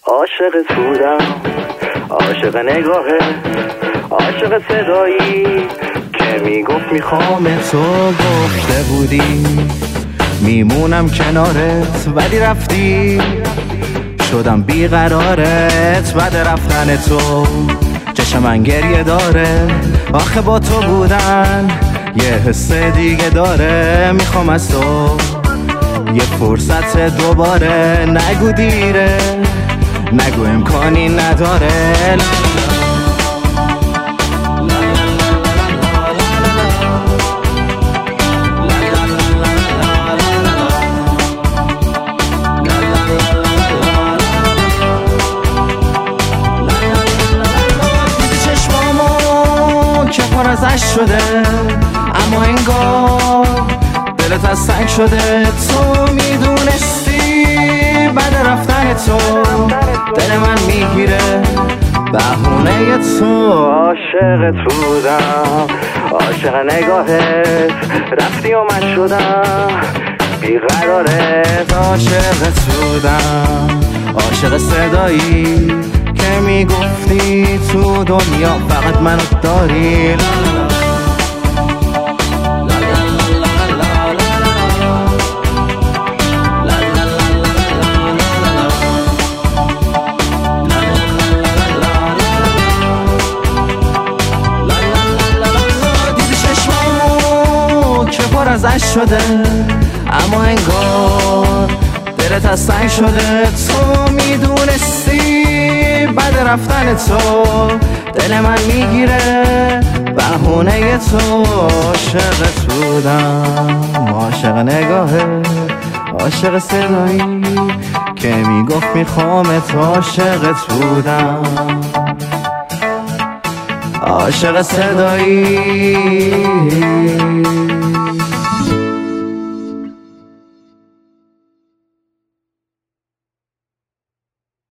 عاشقت بودم، عاشق نگاهه، عاشق صدایی که میگفت میخوام تو. گفته بودی میمونم کنارت ولی رفتی، شدم بیقرارت بعد رفتن تو. چشم من گریه داره آخه با تو بودن یه حس دیگه داره. میخوام از تو یه فرصت دوباره، نگو دیره، نگو امکانی نداره. که پر از عشق شده اما انگار دلت از سنگ شده. تو میدونستی بعد رفتن تو دل من میگیره بهونه تو. عاشقت بودم، عاشق نگاهت، رفتی و من شدم بیقرارت. عاشقت بودم، عاشق صدایی که میگفتی تو دنیا فقط منو داری. دیدی چشمامو که پر از عشق شده اما انگار دلت از سنگ شده. تو میدونستی بعد رفتن تو دل من میگیره بهونه تو. عاشقت بودم، عاشق نگاهه، عاشق صدایی که میگفت میخوامت. عاشقت بودم، عاشق صدایی